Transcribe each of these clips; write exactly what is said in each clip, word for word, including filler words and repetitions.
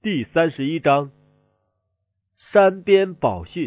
第三十一章，山边宝训。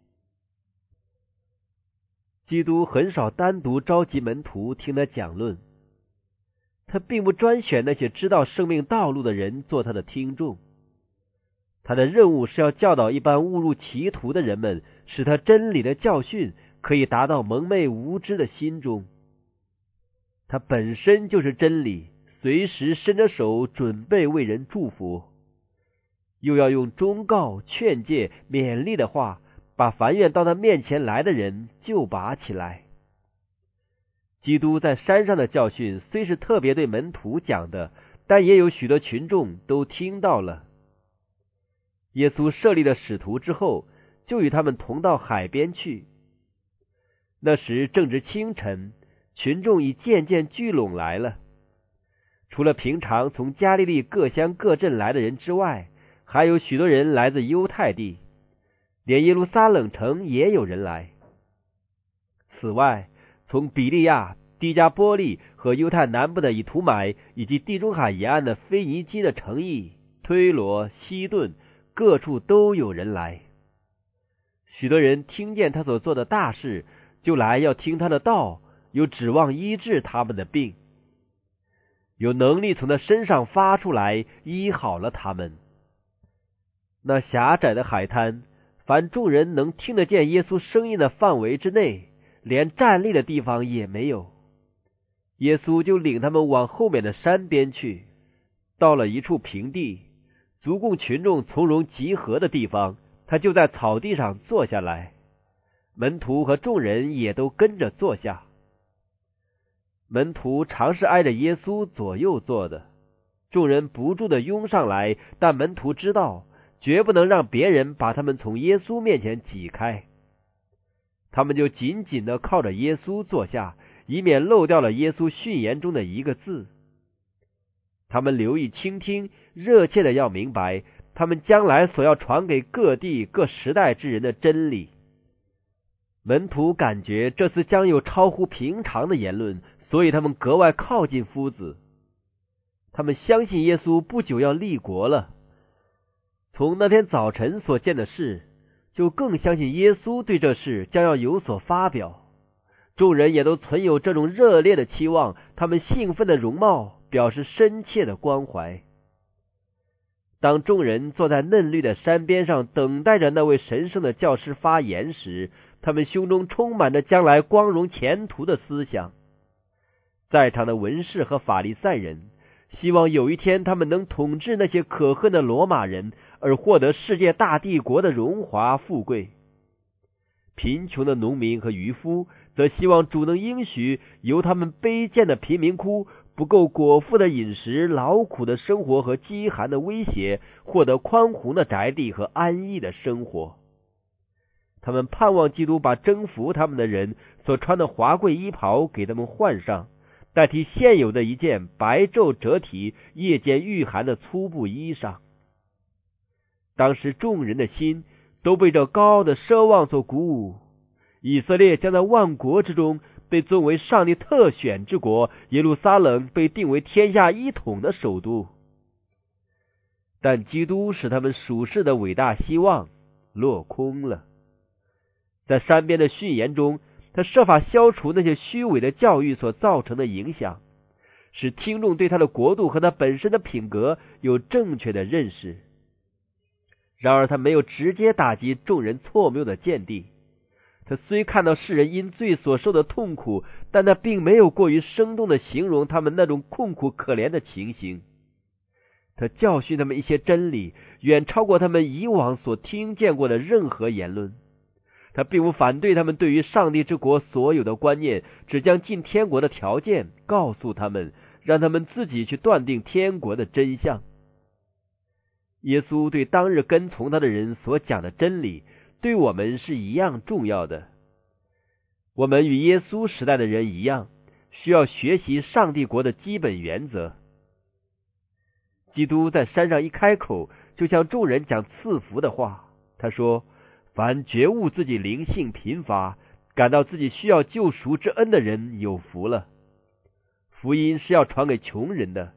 基督很少单独召集门徒听他讲论，他并不专选那些知道生命道路的人做他的听众。他的任务是要教导一般误入歧途的人们，使他真理的教训可以达到蒙昧无知的心中。他本身就是真理，随时伸着手准备为人祝福，又要用忠告、劝诫、勉励的话，把凡愿到他面前来的人救拔起来。基督在山上的教训虽是特别对门徒讲的，但也有许多群众都听到了。耶稣设立了使徒之后，就与他们同到海边去。那时正值清晨，群众已渐渐聚拢来了。除了平常从加利利各乡各镇来的人之外，还有许多人来自犹太地，连耶路撒冷城也有人来。此外，从比利亚、低加波利和犹太南部的以图买，以及地中海沿岸的腓尼基的城邑、推罗、西顿，各处都有人来。许多人听见他所做的大事，就来要听他的道，有指望医治他们的病。有能力从他身上发出来，医好了他们。那狭窄的海滩，凡众人能听得见耶稣声音的范围之内，连站立的地方也没有。耶稣就领他们往后面的山边去，到了一处平地，足供群众从容集合的地方，他就在草地上坐下来，门徒和众人也都跟着坐下。门徒常是挨着耶稣左右坐的，众人不住地拥上来，但门徒知道绝不能让别人把他们从耶稣面前挤开，他们就紧紧地靠着耶稣坐下，以免漏掉了耶稣训言中的一个字。他们留意倾听，热切地要明白他们将来所要传给各地各时代之人的真理。门徒感觉这次将有超乎平常的言论，所以他们格外靠近夫子。他们相信耶稣不久要立国了。从那天早晨所见的事，就更相信耶稣对这事将要有所发表。众人也都存有这种热烈的期望，他们兴奋的容貌表示深切的关怀。当众人坐在嫩绿的山边上等待着那位神圣的教师发言时，他们胸中充满着将来光荣前途的思想。在场的文士和法利赛人希望有一天他们能统治那些可恨的罗马人，而获得世界大帝国的荣华富贵。贫穷的农民和渔夫则希望主能应许由他们卑贱的贫民窟、不够果腹的饮食、劳苦的生活和饥寒的威胁，获得宽宏的宅地和安逸的生活。他们盼望基督把征服他们的人所穿的华贵衣袍给他们换上，代替现有的一件白昼折体、夜间御寒的粗布衣裳。当时众人的心都被这高傲的奢望所鼓舞，以色列将在万国之中被尊为上帝特选之国，耶路撒冷被定为天下一统的首都。但基督使他们属世的伟大希望落空了。在山边的训言中，他设法消除那些虚伪的教育所造成的影响，使听众对他的国度和他本身的品格有正确的认识。然而他没有直接打击众人错谬的见地，他虽看到世人因罪所受的痛苦，但他并没有过于生动地形容他们那种困苦可怜的情形。他教训他们一些真理，远超过他们以往所听见过的任何言论。他并不反对他们对于上帝之国所有的观念，只将进天国的条件告诉他们，让他们自己去断定天国的真相。耶稣对当日跟从他的人所讲的真理，对我们是一样重要的。我们与耶稣时代的人一样，需要学习上帝国的基本原则。基督在山上一开口，就向众人讲赐福的话。他说，凡觉悟自己灵性贫乏，感到自己需要救赎之恩的人有福了。福音是要传给穷人的，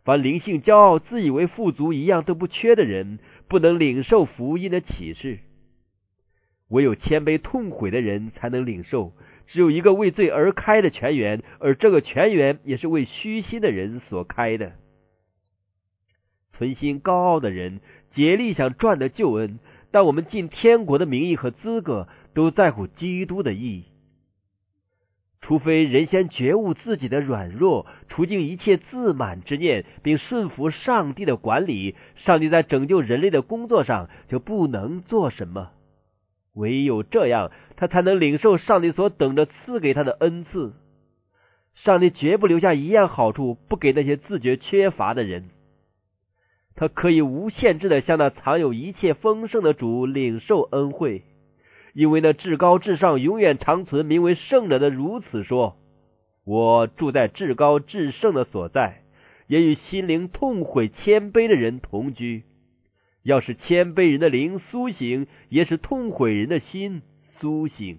凡灵性骄傲、自以为富足一样都不缺的人，不能领受福音的启示。唯有谦卑痛悔的人才能领受，只有一个为罪而开的泉源，而这个泉源也是为虚心的人所开的。存心高傲的人竭力想赚得救恩，但我们进天国的名义和资格都在乎基督的义。除非人先觉悟自己的软弱，除尽一切自满之念，并顺服上帝的管理，上帝在拯救人类的工作上就不能做什么。唯有这样，他才能领受上帝所等着赐给他的恩赐。上帝绝不留下一样好处不给那些自觉缺乏的人。他可以无限制地向那藏有一切丰盛的主领受恩惠，因为那至高至上永远长存名为圣者的如此说：我住在至高至圣的所在，也与心灵痛悔谦卑的人同居。要使谦卑人的灵苏醒，也使痛悔人的心苏醒。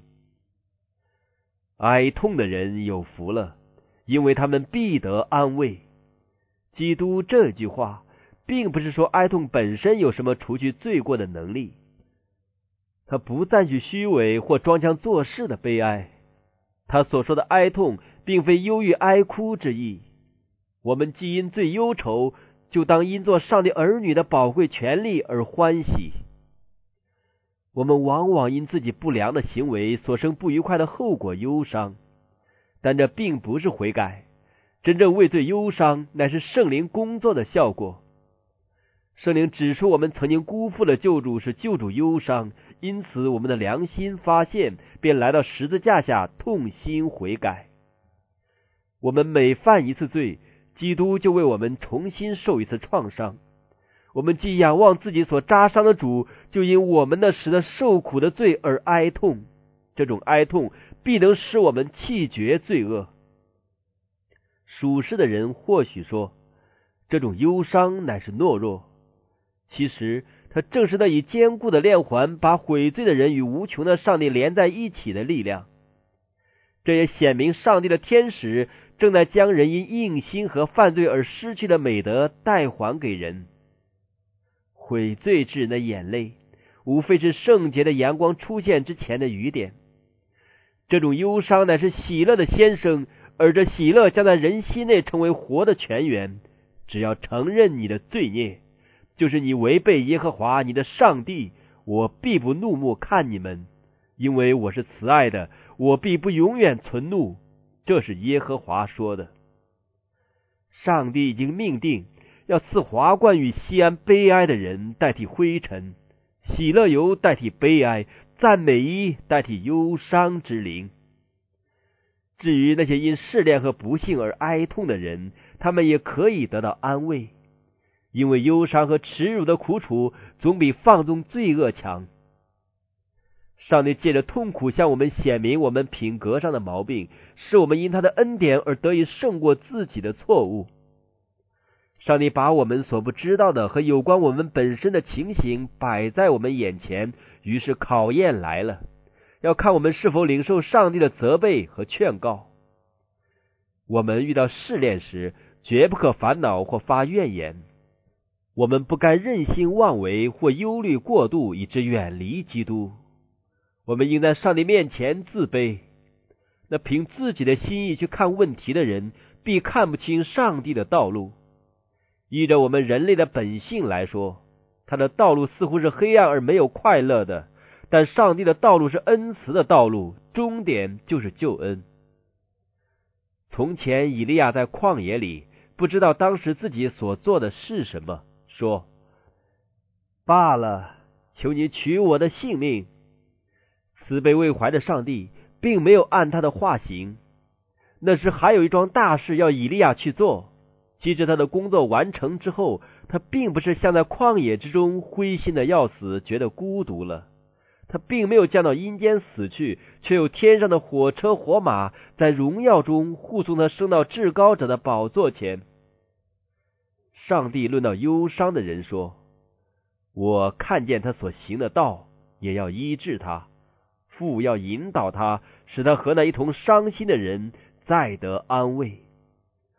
哀痛的人有福了，因为他们必得安慰。基督这句话并不是说哀痛本身有什么除去罪过的能力，他不赞许虚伪或装腔作势的悲哀。他所说的哀痛并非忧郁哀哭之意。我们既因罪忧愁，就当因做上帝儿女的宝贵权利而欢喜。我们往往因自己不良的行为所生不愉快的后果忧伤，但这并不是悔改。真正为罪忧伤，乃是圣灵工作的效果。圣灵指出我们曾经辜负了救主，使救主忧伤，因此我们的良心发现，便来到十字架下痛心悔改。我们每犯一次罪，基督就为我们重新受一次创伤。我们既仰望自己所扎伤的主，就因我们的使得受苦的罪而哀痛。这种哀痛必能使我们弃绝罪恶。属世的人或许说，这种忧伤乃是懦弱。其实它正是那以坚固的链环把悔罪的人与无穷的上帝连在一起的力量。这也显明上帝的天使正在将人因硬心和犯罪而失去的美德代还给人。悔罪之人的眼泪，无非是圣洁的阳光出现之前的雨点。这种忧伤乃是喜乐的先声，而这喜乐将在人心内成为活的泉源。只要承认你的罪孽，就是你违背耶和华你的上帝，我必不怒目看你们，因为我是慈爱的，我必不永远存怒。这是耶和华说的。上帝已经命定，要赐华冠与西安悲哀的人代替灰尘，喜乐油代替悲哀，赞美衣代替忧伤之灵。至于那些因试炼和不幸而哀痛的人，他们也可以得到安慰，因为忧伤和耻辱的苦楚总比放纵罪恶强。上帝借着痛苦向我们显明我们品格上的毛病，使我们因他的恩典而得以胜过自己的错误。上帝把我们所不知道的和有关我们本身的情形摆在我们眼前，于是考验来了，要看我们是否领受上帝的责备和劝告。我们遇到试炼时，绝不可烦恼或发怨言。我们不该任性妄为或忧虑过度，以致远离基督。我们应在上帝面前自卑。那凭自己的心意去看问题的人，必看不清上帝的道路。依着我们人类的本性来说，他的道路似乎是黑暗而没有快乐的，但上帝的道路是恩慈的道路，终点就是救恩。从前以利亚在旷野里，不知道当时自己所做的是什么，说：罢了，求你取我的性命。慈悲为怀的上帝并没有按他的话行。那时还有一桩大事要以利亚去做。即使他的工作完成之后，他并不是像在旷野之中灰心的要死，觉得孤独了。他并没有降到阴间死去，却有天上的火车火马在荣耀中护送他升到至高者的宝座前。上帝论到忧伤的人说：我看见他所行的道，也要医治他，父要引导他，使他和那一同伤心的人再得安慰。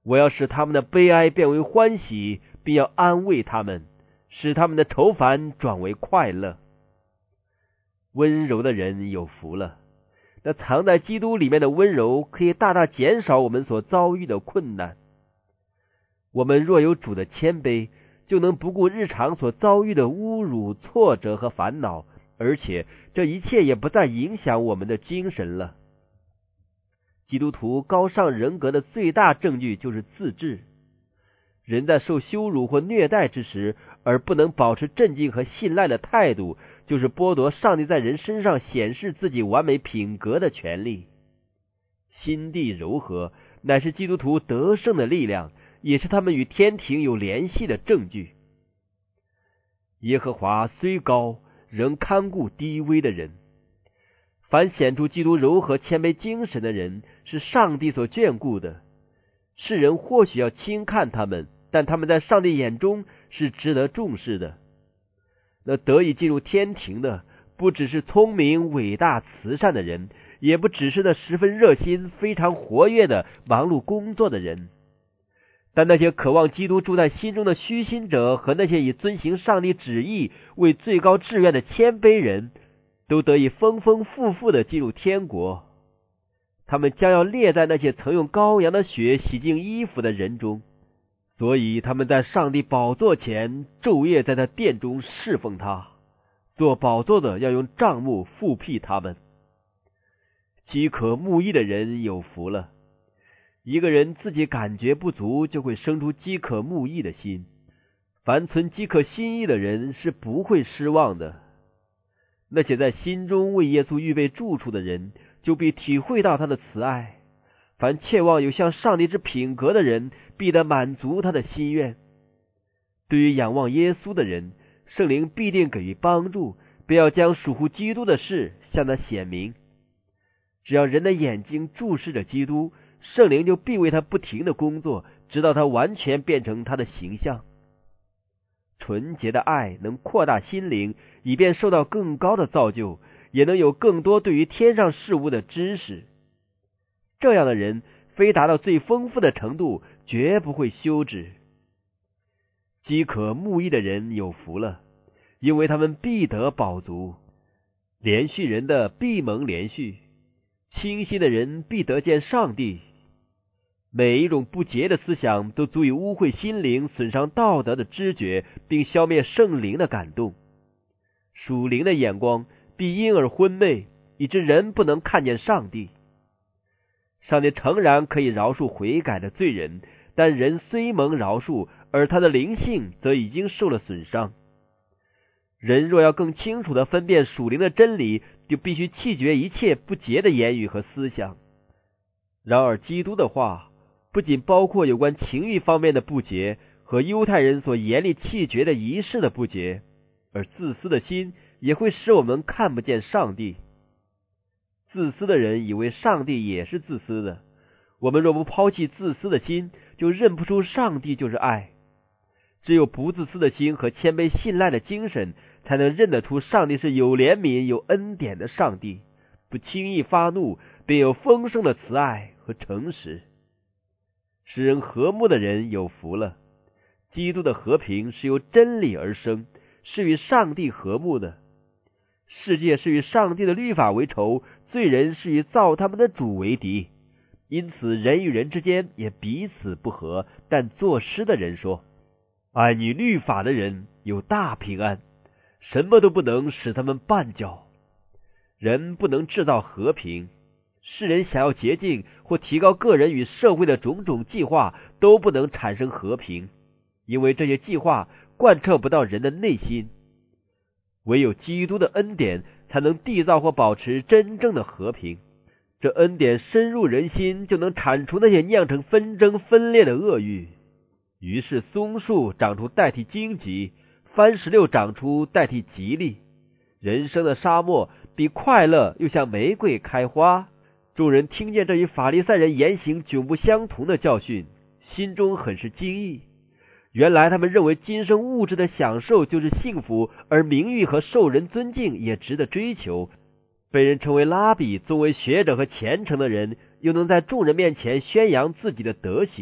我要使他们的悲哀变为欢喜，并要安慰他们，使他们的愁烦转为快乐。温柔的人有福了，那藏在基督里面的温柔可以大大减少我们所遭遇的困难。我们若有主的谦卑，就能不顾日常所遭遇的侮辱、挫折和烦恼，而且这一切也不再影响我们的精神了。基督徒高尚人格的最大证据就是自制。人在受羞辱或虐待之时，而不能保持镇静和信赖的态度，就是剥夺上帝在人身上显示自己完美品格的权利。心地柔和乃是基督徒得胜的力量，也是他们与天庭有联系的证据。耶和华虽高，仍看顾低微的人。凡显出基督柔和谦卑精神的人，是上帝所眷顾的。世人或许要轻看他们，但他们在上帝眼中是值得重视的。那得以进入天庭的，不只是聪明、伟大、慈善的人，也不只是那十分热心、非常活跃的忙碌工作的人。但那些渴望基督住在心中的虚心者和那些以遵行上帝旨意为最高志愿的谦卑人，都得以丰丰富富的进入天国。他们将要列在那些曾用羔羊的血洗净衣服的人中，所以他们在上帝宝座前昼夜在他殿中侍奉他，做宝座的要用帐幕覆庇他们。饥渴慕义的人有福了。一个人自己感觉不足，就会生出饥渴慕义的心。凡存饥渴心意的人是不会失望的。那些在心中为耶稣预备住处的人，就必体会到他的慈爱。凡切望有像上帝之品格的人，必得满足他的心愿。对于仰望耶稣的人，圣灵必定给予帮助，便要将属乎基督的事向他显明。只要人的眼睛注视着基督，圣灵就必为他不停的工作，直到他完全变成他的形象。纯洁的爱能扩大心灵，以便受到更高的造就，也能有更多对于天上事物的知识。这样的人非达到最丰富的程度，绝不会休止。饥渴慕义的人有福了，因为他们必得饱足。连续人的必蒙连续，清心的人必得见上帝。每一种不洁的思想都足以污秽心灵，损伤道德的知觉，并消灭圣灵的感动。属灵的眼光必因而昏昧，以致人不能看见上帝。上帝诚然可以饶恕悔改的罪人，但人虽蒙饶恕，而他的灵性则已经受了损伤。人若要更清楚地分辨属灵的真理，就必须弃绝一切不洁的言语和思想。然而基督的话不仅包括有关情欲方面的不洁和犹太人所严厉弃绝的仪式的不洁，而自私的心也会使我们看不见上帝。自私的人以为上帝也是自私的，我们若不抛弃自私的心，就认不出上帝就是爱。只有不自私的心和谦卑信赖的精神，才能认得出上帝是有怜悯有恩典的上帝，不轻易发怒，并有丰盛的慈爱和诚实。使人和睦的人有福了。基督的和平是由真理而生，是与上帝和睦的。世界是与上帝的律法为仇，罪人是与造他们的主为敌。因此人与人之间也彼此不和。但作诗的人说，爱你律法的人有大平安，什么都不能使他们绊脚。人不能制造和平，世人想要洁净或提高个人与社会的种种计划，都不能产生和平，因为这些计划贯彻不到人的内心。唯有基督的恩典才能缔造或保持真正的和平。这恩典深入人心，就能铲除那些酿成纷争分裂的恶欲。于是松树长出代替荆棘，番石榴长出代替吉利。人生的沙漠比快乐又像玫瑰开花。众人听见这与法利赛人言行迥不相同的教训，心中很是惊异。原来他们认为今生物质的享受就是幸福，而名誉和受人尊敬也值得追求。被人称为拉比，作为学者和虔诚的人，又能在众人面前宣扬自己的德行，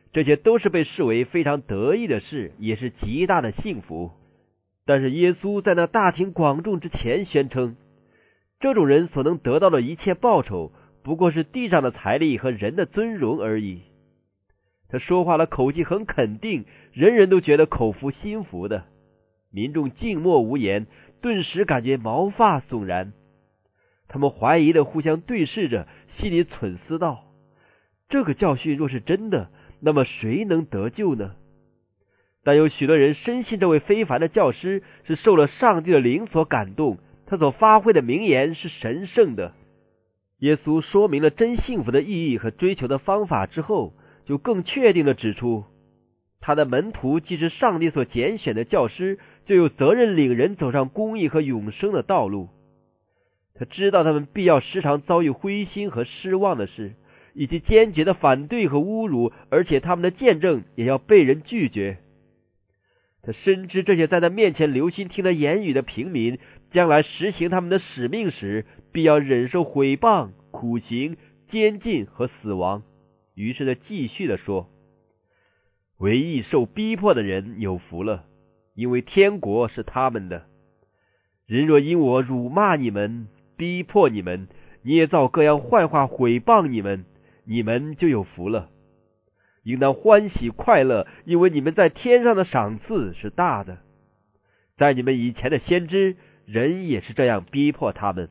这些都是被视为非常得意的事，也是极大的幸福。但是耶稣在那大庭广众之前宣称，这种人所能得到的一切报酬，不过是地上的财力和人的尊荣而已。他说话的口气很肯定，人人都觉得口服心服的。民众静默无言，顿时感觉毛发悚然。他们怀疑的互相对视着，心里忖思道：这个教训若是真的，那么谁能得救呢？但有许多人深信这位非凡的教师是受了上帝的灵所感动，他所发挥的名言是神圣的。耶稣说明了真幸福的意义和追求的方法之后，就更确定地指出，他的门徒既是上帝所拣选的教师，就有责任领人走上公义和永生的道路。他知道他们必要时常遭遇灰心和失望的事，以及坚决的反对和侮辱，而且他们的见证也要被人拒绝。他深知这些在他面前留心听他言语的平民，将来实行他们的使命时，必要忍受毁谤、苦刑、监禁和死亡。于是他继续地说：唯一受逼迫的人有福了，因为天国是他们的。人若因我辱骂你们、逼迫你们、捏造各样坏话毁谤你们，你们就有福了。应当欢喜快乐，因为你们在天上的赏赐是大的。在你们以前的先知，人也是这样逼迫他们。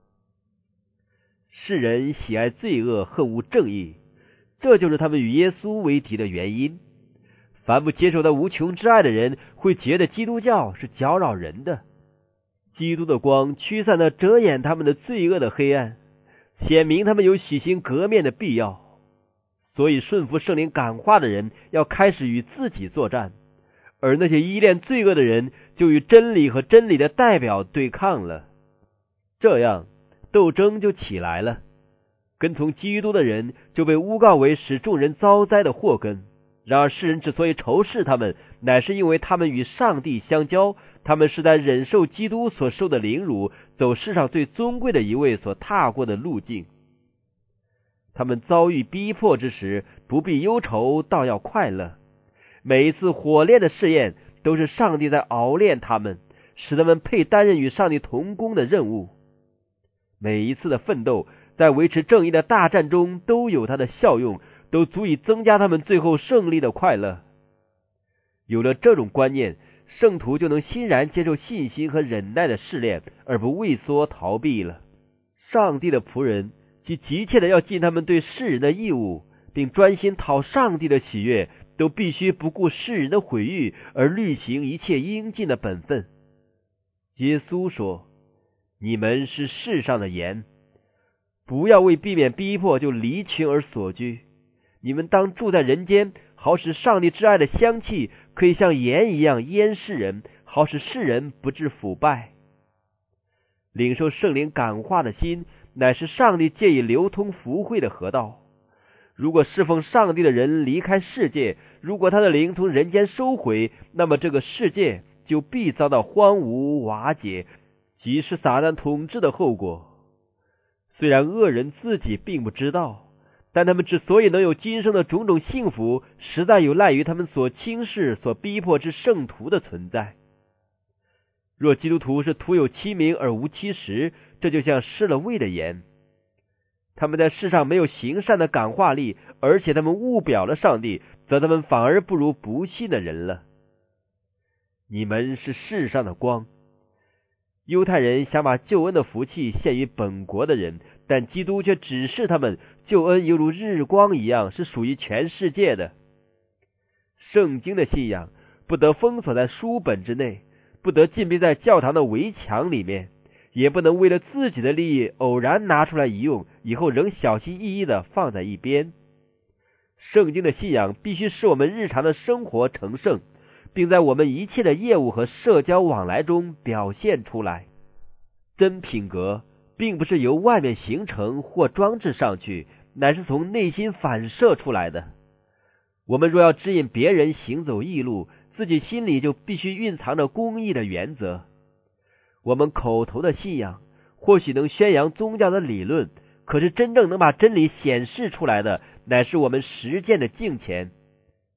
世人喜爱罪恶，恨恶正义，这就是他们与耶稣为敌的原因。凡不接受他无穷之爱的人，会觉得基督教是搅扰人的。基督的光驱散了遮掩他们的罪恶的黑暗，显明他们有洗心革面的必要。所以顺服圣灵感化的人要开始与自己作战，而那些依恋罪恶的人就与真理和真理的代表对抗了。这样斗争就起来了，跟从基督的人就被诬告为使众人遭灾的祸根。然而世人之所以仇视他们，乃是因为他们与上帝相交，他们是在忍受基督所受的凌辱，走世上最尊贵的一位所踏过的路径。他们遭遇逼迫之时，不必忧愁，倒要快乐。每一次火炼的试验，都是上帝在熬炼他们，使他们配担任与上帝同工的任务。每一次的奋斗，在维持正义的大战中都有它的效用，都足以增加他们最后胜利的快乐。有了这种观念，圣徒就能欣然接受信心和忍耐的试炼，而不畏缩逃避了。上帝的仆人即急切的要尽他们对世人的义务，并专心讨上帝的喜悦，都必须不顾世人的毁誉，而履行一切应尽的本分。耶稣说：你们是世上的盐，不要为避免逼迫就离群而所居。你们当住在人间，好使上帝之爱的香气可以像盐一样淹世人，好使世人不致腐败。领受圣灵感化的心，乃是上帝借以流通福惠的河道。如果侍奉上帝的人离开世界，如果他的灵从人间收回，那么这个世界就必遭到荒芜瓦解，即是撒旦统治的后果。虽然恶人自己并不知道，但他们之所以能有今生的种种幸福，实在有赖于他们所轻视、所逼迫之圣徒的存在。若基督徒是徒有其名而无其实，这就像失了味的盐。他们在世上没有行善的感化力，而且他们误表了上帝，则他们反而不如不信的人了。你们是世上的光。犹太人想把救恩的福气献于本国的人，但基督却指示他们，救恩犹如日光一样，是属于全世界的。圣经的信仰不得封锁在书本之内，不得禁闭在教堂的围墙里面，也不能为了自己的利益偶然拿出来一用，以后仍小心翼翼地放在一边。圣经的信仰必须使我们日常的生活成圣，并在我们一切的业务和社交往来中表现出来。真品格并不是由外面形成或装置上去，乃是从内心反射出来的。我们若要指引别人行走义路，自己心里就必须蕴藏着公义的原则。我们口头的信仰或许能宣扬宗教的理论，可是真正能把真理显示出来的，乃是我们实践的敬虔。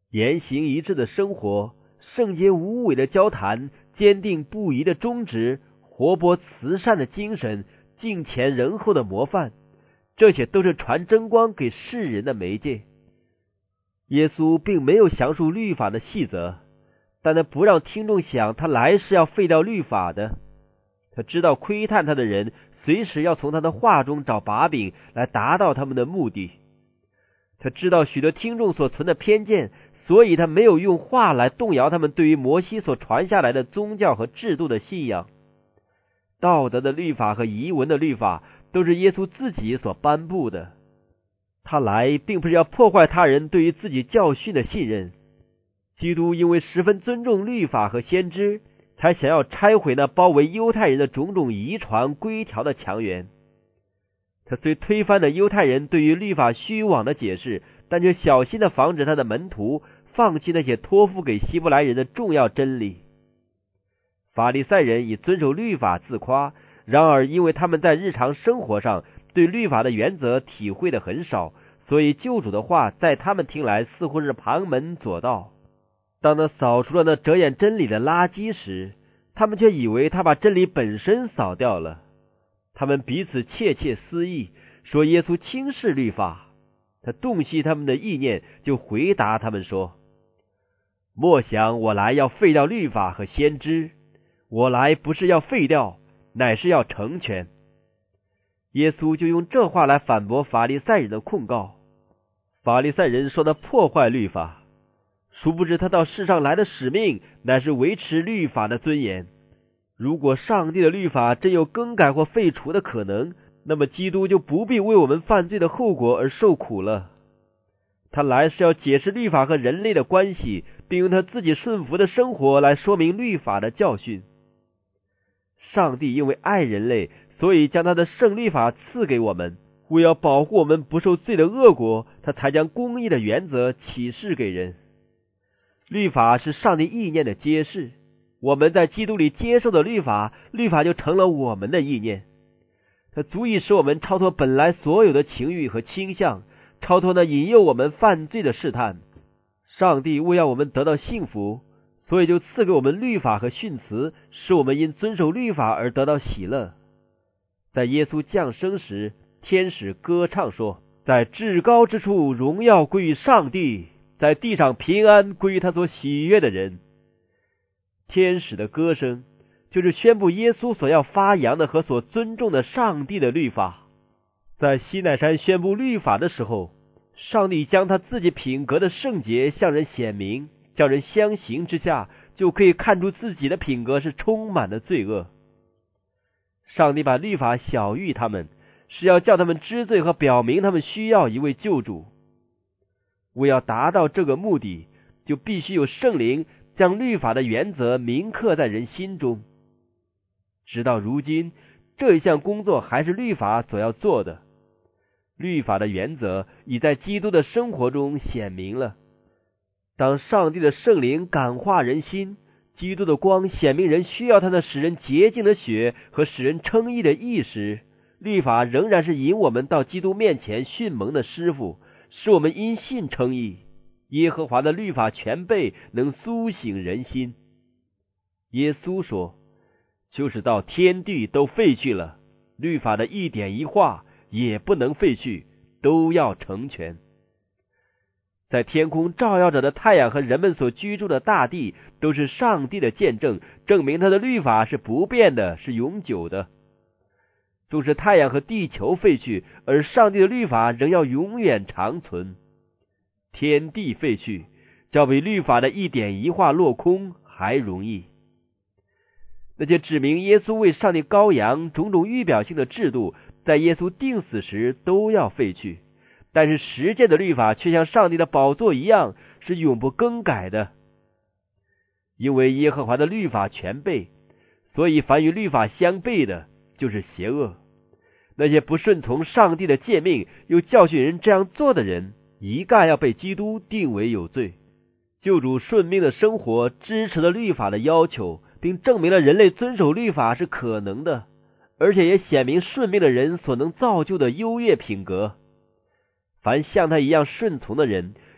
言行一致的生活，圣洁无伪的交谈，坚定不移的宗旨，活泼慈善的精神，敬虔仁厚的模范，这些都是传真光给世人的媒介。耶稣并没有详述律法的细则，但他不让听众想他来是要废掉律法的。他知道窥探他的人随时要从他的话中找把柄来达到他们的目的。他知道许多听众所存的偏见，所以他没有用话来动摇他们对于摩西所传下来的宗教和制度的信仰。道德的律法和遗文的律法都是耶稣自己所颁布的。他来并不是要破坏他人对于自己教训的信任。基督因为十分尊重律法和先知，才想要拆毁那包围犹太人的种种遗传规条的墙垣。他虽推翻了犹太人对于律法虚妄的解释，但却小心地防止他的门徒放弃那些托付给希伯来人的重要真理。法利赛人以遵守律法自夸，然而因为他们在日常生活上对律法的原则体会的很少，所以救主的话在他们听来似乎是旁门左道。当他扫除了那遮掩真理的垃圾时，他们却以为他把真理本身扫掉了。他们彼此窃窃私议，说耶稣轻视律法。他洞悉他们的意念，就回答他们说：莫想我来要废掉律法和先知，我来不是要废掉，乃是要成全。耶稣就用这话来反驳法利赛人的控告。法利赛人说他破坏律法，殊不知他到世上来的使命乃是维持律法的尊严。如果上帝的律法真有更改或废除的可能，那么基督就不必为我们犯罪的后果而受苦了。他来是要解释律法和人类的关系，并用他自己顺服的生活来说明律法的教训。上帝因为爱人类，所以将他的圣律法赐给我们，为要保护我们不受罪的恶果，他才将公义的原则启示给人。律法是上帝意念的揭示，我们在基督里接受的律法，律法就成了我们的意念。它足以使我们超脱本来所有的情欲和倾向，超脱那引诱我们犯罪的试探。上帝为要我们得到幸福，所以就赐给我们律法和训词，使我们因遵守律法而得到喜乐。在耶稣降生时，天使歌唱说：在至高之处荣耀归于上帝，在地上平安归于他所喜悦的人。天使的歌声就是宣布耶稣所要发扬的和所尊重的上帝的律法。在西乃山宣布律法的时候，上帝将他自己品格的圣洁向人显明，叫人相形之下就可以看出自己的品格是充满了罪恶。上帝把律法晓谕他们，是要叫他们知罪和表明他们需要一位救主。为要达到这个目的，就必须有圣灵将律法的原则铭刻在人心中。直到如今，这一项工作还是律法所要做的。律法的原则已在基督的生活中显明了。当上帝的圣灵感化人心，基督的光显明人需要他那使人洁净的血和使人称义的义时，律法仍然是引我们到基督面前训蒙的师傅，使我们因信称义。耶和华的律法全备，能苏醒人心。耶稣说，就是到天地都废去了，律法的一点一画也不能废去，都要成全。在天空照耀着的太阳和人们所居住的大地，都是上帝的见证，证明他的律法是不变的，是永久的。纵使太阳和地球废去，而上帝的律法仍要永远长存。天地废去，较比律法的一点一画落空还容易。那些指明耶稣为上帝羔羊种种预表性的制度，在耶稣定死时都要废去，但是实践的律法却像上帝的宝座一样，是永不更改的。因为耶和华的律法全备，所以凡与律法相悖的，就是邪恶。那些不顺从上帝的诫命，又教训人这样做的人，一概要被基督定为有罪。救主顺命的生活支持了律法的要求，并证明了人类遵守律法是可能的，而且也显明顺命的人所能造就的优越品格。凡像他一样顺从的人，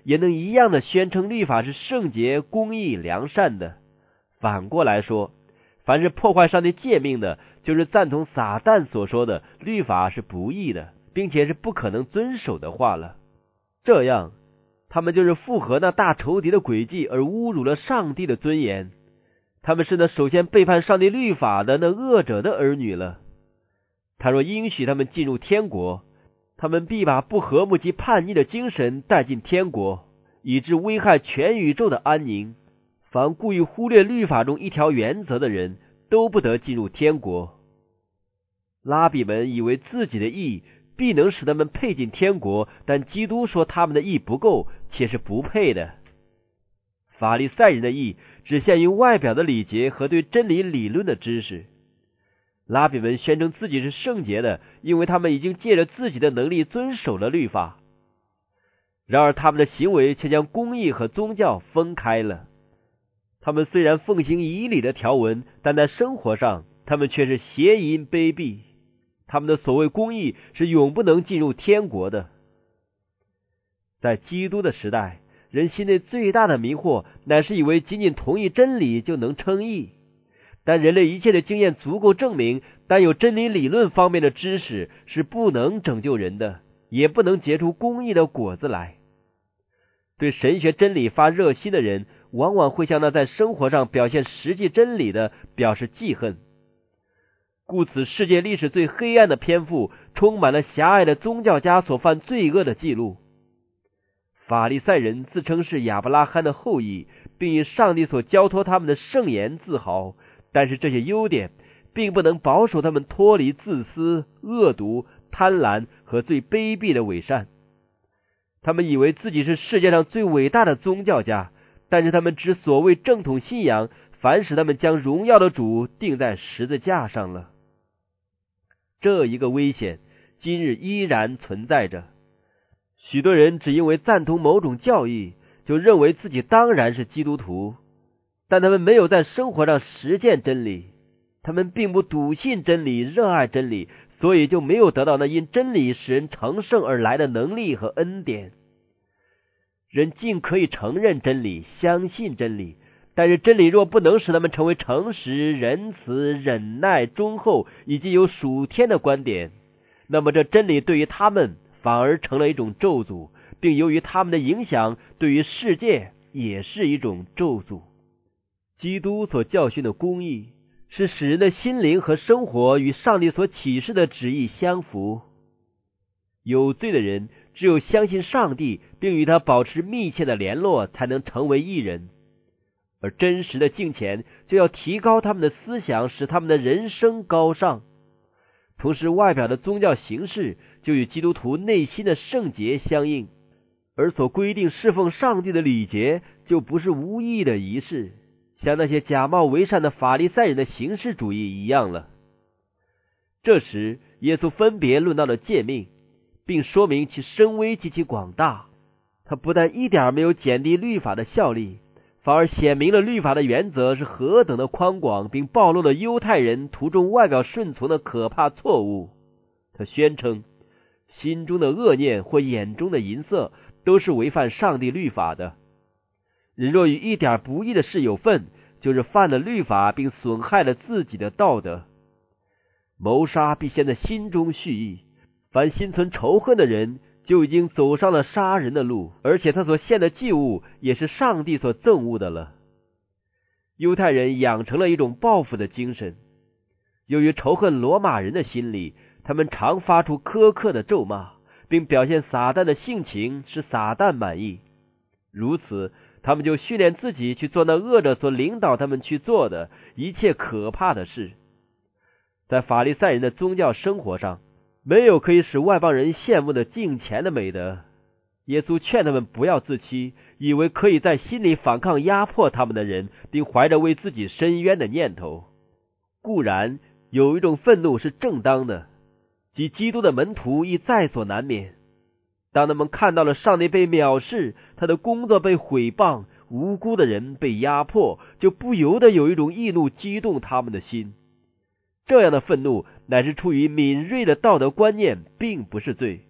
也能一样的宣称律法是圣洁、公义、良善的。反过来说，凡是破坏上帝诫命的，就是赞同撒旦所说的律法是不义的，并且是不可能遵守的话了。这样，他们就是附和那大仇敌的诡计，而侮辱了上帝的尊严。他们是那首先背叛上帝律法的那恶者的儿女了。他若应许他们进入天国，他们必把不和睦及叛逆的精神带进天国，以致危害全宇宙的安宁。凡故意忽略律法中一条原则的人，都不得进入天国。拉比们以为自己的义必能使他们配进天国，但基督说他们的义不够，且是不配的。法利赛人的义只限于外表的礼节和对真理理论的知识。拉比们宣称自己是圣洁的，因为他们已经借着自己的能力遵守了律法。然而他们的行为却将公义和宗教分开了。他们虽然奉行以礼的条文，但在生活上他们却是邪淫卑鄙。他们的所谓公义是永不能进入天国的。在基督的时代，人心内最大的迷惑乃是以为仅仅同意真理就能称义。但人类一切的经验足够证明，单有真理理论方面的知识是不能拯救人的，也不能结出公义的果子来。对神学真理发热心的人，往往会向那在生活上表现实际真理的表示记恨。故此世界历史最黑暗的篇幅充满了狭隘的宗教家所犯罪恶的记录。法利赛人自称是亚伯拉罕的后裔，并以上帝所交托他们的圣言自豪，但是这些优点并不能保守他们脱离自私、恶毒、贪婪和最卑鄙的伪善。他们以为自己是世界上最伟大的宗教家，但是他们之所谓正统信仰，反使他们将荣耀的主钉在十字架上了。这一个危险今日依然存在着。许多人只因为赞同某种教义，就认为自己当然是基督徒，但他们没有在生活上实践真理。他们并不笃信真理，热爱真理，所以就没有得到那因真理使人成圣而来的能力和恩典。人尽可以承认真理，相信真理，但是真理若不能使他们成为诚实、仁慈、忍耐、忠厚以及有属天的观点，那么这真理对于他们反而成了一种咒诅，并由于他们的影响，对于世界也是一种咒诅。基督所教训的公义是使人的心灵和生活与上帝所启示的旨意相符。有罪的人只有相信上帝并与他保持密切的联络，才能成为义人。而真实的敬虔就要提高他们的思想，使他们的人生高尚。同时外表的宗教形式就与基督徒内心的圣洁相应，而所规定侍奉上帝的礼节就不是无意义的仪式，像那些假冒为善的法利赛人的形式主义一样了。这时耶稣分别论到了诫命，并说明其深微及其广大。他不但一点没有减低律法的效力，反而显明了律法的原则是何等的宽广，并暴露了犹太人途中外表顺从的可怕错误。他宣称心中的恶念或眼中的淫色都是违反上帝律法的。人若与一点不义的事有份，就是犯了律法，并损害了自己的道德。谋杀必先在心中蓄意，凡心存仇恨的人就已经走上了杀人的路，而且他所献的祭物也是上帝所憎恶的了。犹太人养成了一种报复的精神，由于仇恨罗马人的心理，他们常发出苛刻的咒骂，并表现撒旦的性情，使撒旦满意。如此，他们就训练自己去做那恶者所领导他们去做的一切可怕的事。在法利赛人的宗教生活上，没有可以使外邦人羡慕的敬虔的美德。耶稣劝他们不要自欺，以为可以在心里反抗压迫他们的人，并怀着为自己伸冤的念头。固然有一种愤怒是正当的，即基督的门徒亦在所难免。当他们看到了上帝被藐视，他的工作被毁谤，无辜的人被压迫，就不由得有一种义怒激动他们的心。这样的愤怒乃是出于敏锐的道德观念，并不是罪。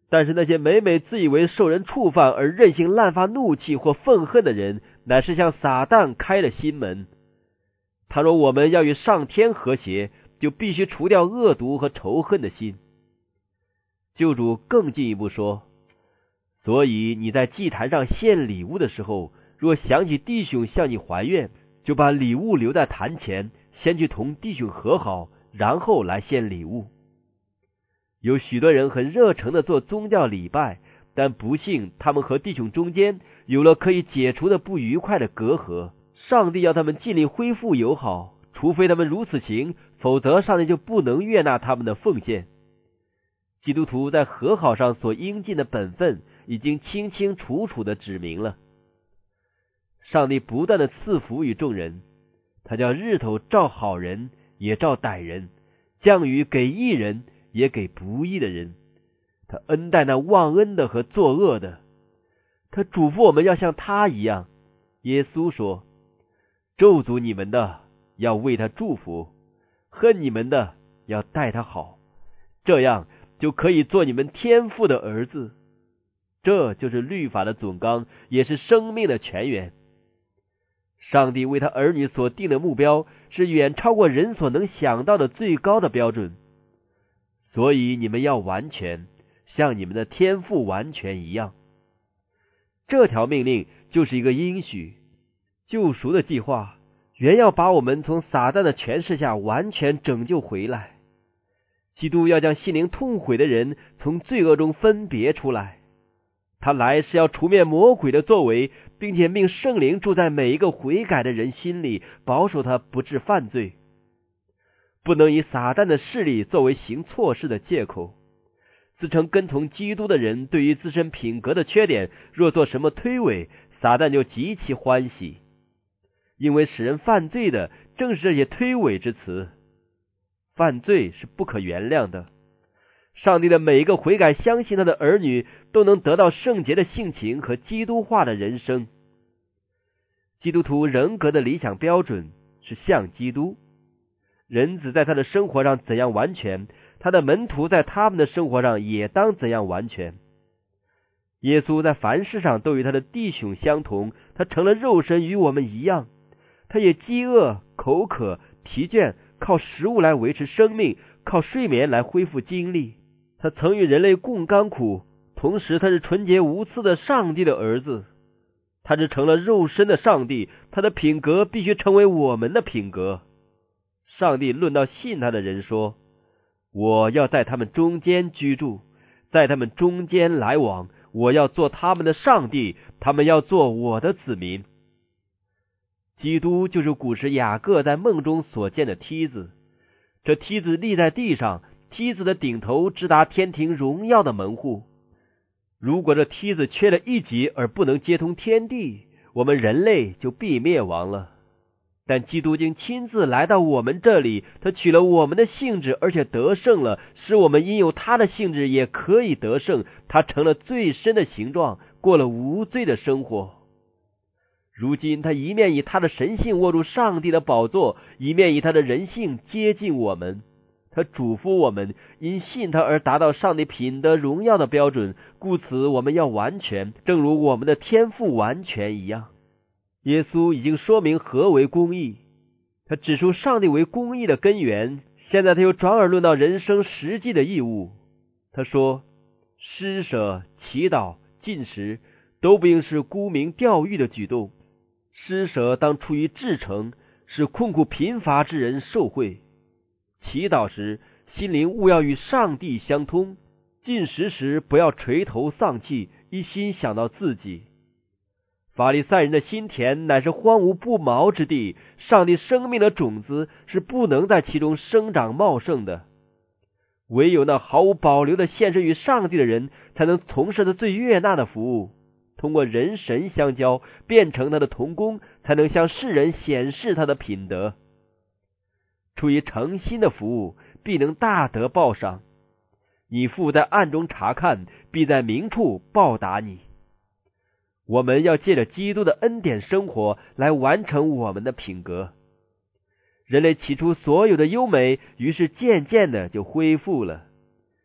但是那些每每自以为受人触犯而任性滥发怒气或愤恨的人，乃是向撒旦开了心门。倘若我们要与上天和谐，就必须除掉恶毒和仇恨的心。救主更进一步说，所以你在祭坛上献礼物的时候，若想起弟兄向你还愿，就把礼物留在坛前，先去同弟兄和好，然后来献礼物。有许多人很热诚的做宗教礼拜，但不幸他们和弟兄中间有了可以解除的不愉快的隔阂。上帝要他们尽力恢复友好，除非他们如此行，否则上帝就不能悦纳他们的奉献。基督徒在和好上所应尽的本分已经清清楚楚的指明了。上帝不断的赐福于众人，他叫日头照好人也照歹人，降雨给义人也给不义的人，他恩待那忘恩的和作恶的。他嘱咐我们要像他一样。耶稣说，咒诅你们的要为他祝福，恨你们的要待他好，这样就可以做你们天父的儿子。这就是律法的总纲，也是生命的泉源。上帝为他儿女所定的目标是远超过人所能想到的最高的标准，所以你们要完全，像你们的天父完全一样。这条命令就是一个应许，救赎的计划原要把我们从撒旦的权势下完全拯救回来。基督要将心灵痛悔的人从罪恶中分别出来，他来是要除灭魔鬼的作为，并且命圣灵住在每一个悔改的人心里，保守他不致犯罪。不能以撒旦的势力作为行错事的借口。自称跟从基督的人对于自身品格的缺点若做什么推诿，撒旦就极其欢喜，因为使人犯罪的正是这些推诿之词。犯罪是不可原谅的。上帝的每一个悔改相信他的儿女都能得到圣洁的性情和基督化的人生。基督徒人格的理想标准是像基督。人子在他的生活上怎样完全，他的门徒在他们的生活上也当怎样完全。耶稣在凡事上都与他的弟兄相同，他成了肉身与我们一样，他也饥饿、口渴、疲倦，靠食物来维持生命，靠睡眠来恢复精力。他曾与人类共甘苦，同时他是纯洁无私的上帝的儿子。他是成了肉身的上帝，他的品格必须成为我们的品格。上帝论到信他的人说，我要在他们中间居住，在他们中间来往，我要做他们的上帝，他们要做我的子民。基督就是古时雅各在梦中所见的梯子，这梯子立在地上，梯子的顶头直达天庭荣耀的门户。如果这梯子缺了一级而不能接通天地，我们人类就必灭亡了。但基督经亲自来到我们这里，他取了我们的性质，而且得胜了，使我们因有他的性质也可以得胜。他成了最深的形状，过了无罪的生活。如今他一面以他的神性握住上帝的宝座，一面以他的人性接近我们。他嘱咐我们因信他而达到上帝品德荣耀的标准，故此我们要完全，正如我们的天父完全一样。耶稣已经说明何为公义，他指出上帝为公义的根源，现在他又转而论到人生实际的义务。他说，施舍、祈祷、进食都不应是沽名钓誉的举动，施舍当出于至诚，使困苦贫乏之人受惠。祈祷时心灵务要与上帝相通，进食时不要垂头丧气，一心想到自己。法利赛人的心田乃是荒芜不毛之地，上帝生命的种子是不能在其中生长茂盛的。唯有那毫无保留的献身于上帝的人，才能从事他最悦纳的服务，通过人神相交，变成他的同工，才能向世人显示他的品德。出于诚心的服务，必能大得报赏。你父在暗中查看，必在明处报答你。我们要借着基督的恩典生活，来完成我们的品格。人类起初所有的优美，于是渐渐的就恢复了。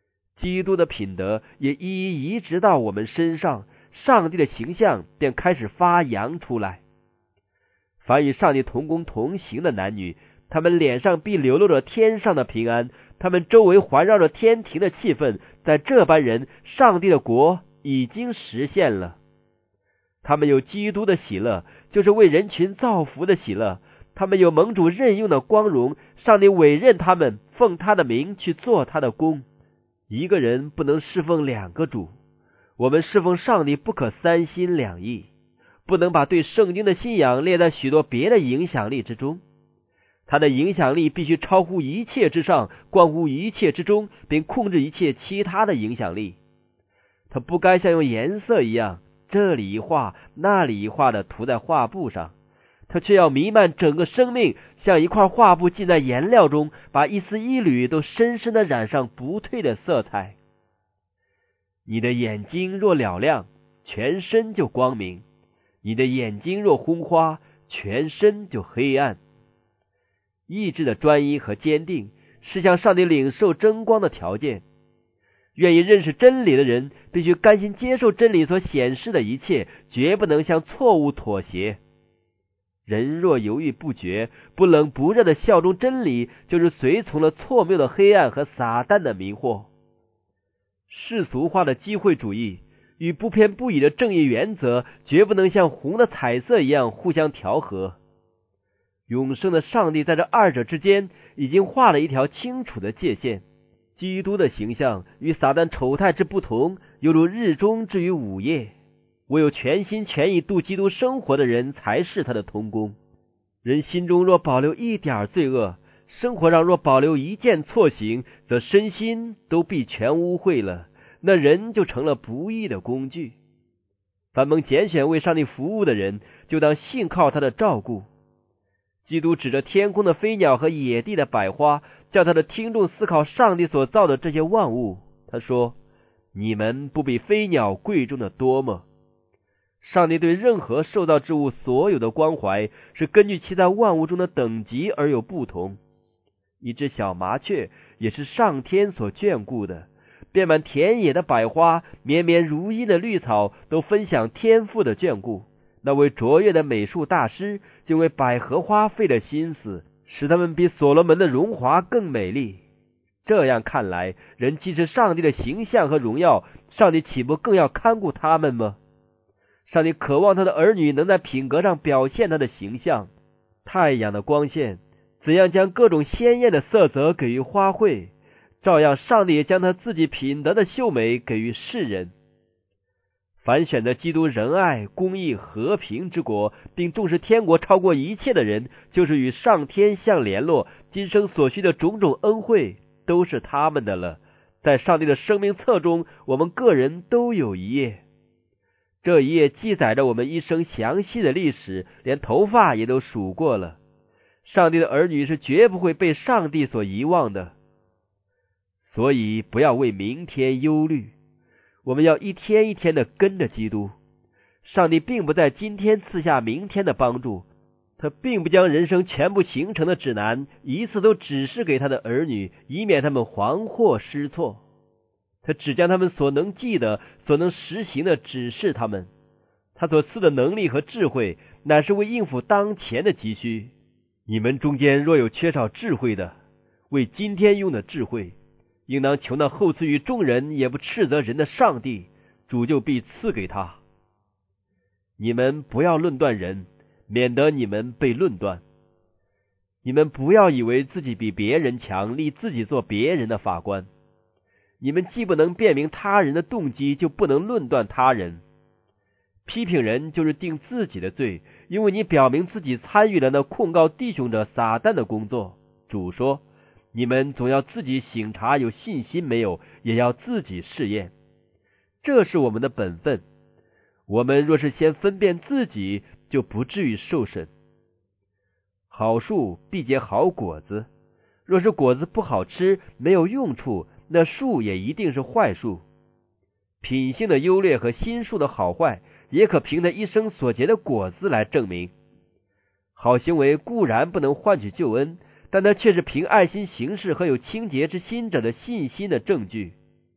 基督的品德也一一移植到我们身上，上帝的形象便开始发扬出来。凡与上帝同工同行的男女，他们脸上必流露着天上的平安，他们周围环绕着天庭的气氛，在这般人，上帝的国已经实现了。他们有基督的喜乐，就是为人群造福的喜乐，他们有盟主任用的光荣，上帝委任他们奉他的名去做他的工。一个人不能侍奉两个主，我们侍奉上帝不可三心两意，不能把对圣经的信仰列在许多别的影响力之中。他的影响力必须超乎一切之上，关乎一切之中，并控制一切其他的影响力。他不该像用颜色一样，这里一画那里一画的涂在画布上，他却要弥漫整个生命，像一块画布浸在颜料中，把一丝一缕都深深地染上不褪的色彩。你的眼睛若嘹亮，全身就光明；你的眼睛若昏花，全身就黑暗。意志的专一和坚定是向上帝领受真光的条件。愿意认识真理的人必须甘心接受真理所显示的一切，绝不能向错误妥协。人若犹豫不决，不冷不热的效忠真理，就是随从了错谬的黑暗和撒旦的迷惑。世俗化的机会主义与不偏不倚的正义原则，绝不能像红的彩色一样互相调和。永生的上帝在这二者之间已经画了一条清楚的界限。基督的形象与撒旦丑态之不同，犹如日中之于午夜。唯有全心全意度基督生活的人才是他的同工。人心中若保留一点罪恶，生活上若保留一件错行，则身心都必全污秽了，那人就成了不义的工具。凡蒙拣选为上帝服务的人，就当信靠他的照顾。基督指着天空的飞鸟和野地的百花，叫他的听众思考上帝所造的这些万物。他说：你们不比飞鸟贵重的多吗？上帝对任何受造之物所有的关怀，是根据其在万物中的等级而有不同。一只小麻雀也是上天所眷顾的，遍满田野的百花，绵绵如茵的绿草，都分享天父的眷顾。那位卓越的美术大师就为百合花费了心思，使它们比所罗门的荣华更美丽。这样看来，人既是上帝的形象和荣耀，上帝岂不更要看顾他们吗？上帝渴望他的儿女能在品格上表现他的形象。太阳的光线怎样将各种鲜艳的色泽给予花卉，照样上帝也将他自己品德的秀美给予世人。凡选择基督仁爱、公义、和平之国，并重视天国超过一切的人，就是与上天相联络，今生所需的种种恩惠都是他们的了。在上帝的生命册中，我们个人都有一页，这一页记载着我们一生详细的历史，连头发也都数过了。上帝的儿女是绝不会被上帝所遗忘的，所以不要为明天忧虑。我们要一天一天的跟着基督。上帝并不在今天赐下明天的帮助，他并不将人生全部形成的指南一次都指示给他的儿女，以免他们惶惑失措。他只将他们所能记得、所能实行的指示他们。他所赐的能力和智慧，乃是为应付当前的急需。你们中间若有缺少智慧的，为今天用的智慧，应当求那厚赐于众人也不斥责人的上帝，主就必赐给他。你们不要论断人，免得你们被论断。你们不要以为自己比别人强，立自己做别人的法官。你们既不能辨明他人的动机，就不能论断他人。批评人就是定自己的罪，因为你表明自己参与了那控告弟兄者撒旦的工作。主说，你们总要自己省察有信心没有，也要自己试验，这是我们的本分。我们若是先分辨自己，就不至于受审。好树必结好果子，若是果子不好吃，没有用处，那树也一定是坏树。品性的优劣和心术的好坏，也可凭他一生所结的果子来证明。好行为固然不能换取救恩，但它却是凭爱心行事和有清洁之心者的信心的证据。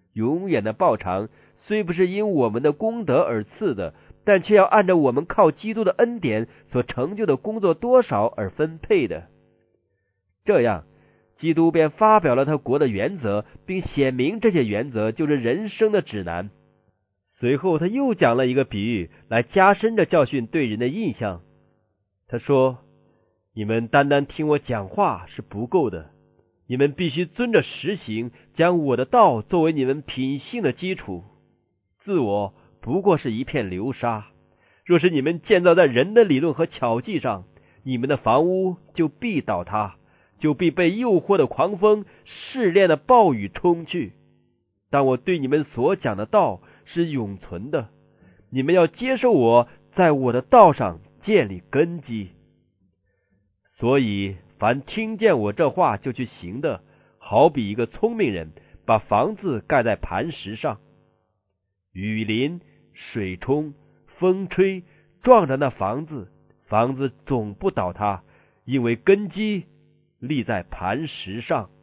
永远的报偿虽不是因我们的功德而赐的，但却要按照我们靠基督的恩典所成就的工作多少而分配的。这样，基督便发表了他国的原则，并显明这些原则就是人生的指南。随后他又讲了一个比喻，来加深这教训对人的印象。他说，你们单单听我讲话是不够的，你们必须遵着实行，将我的道作为你们品性的基础。自我不过是一片流沙，若是你们建造在人的理论和巧计上，你们的房屋就必倒塌，就必被诱惑的狂风、试炼的暴雨冲去。但我对你们所讲的道是永存的，你们要接受我，在我的道上建立根基。所以凡听见我这话就去行的，好比一个聪明人把房子盖在磐石上，雨淋、水冲、风吹，撞着那房子，房子总不倒塌，因为根基立在磐石上。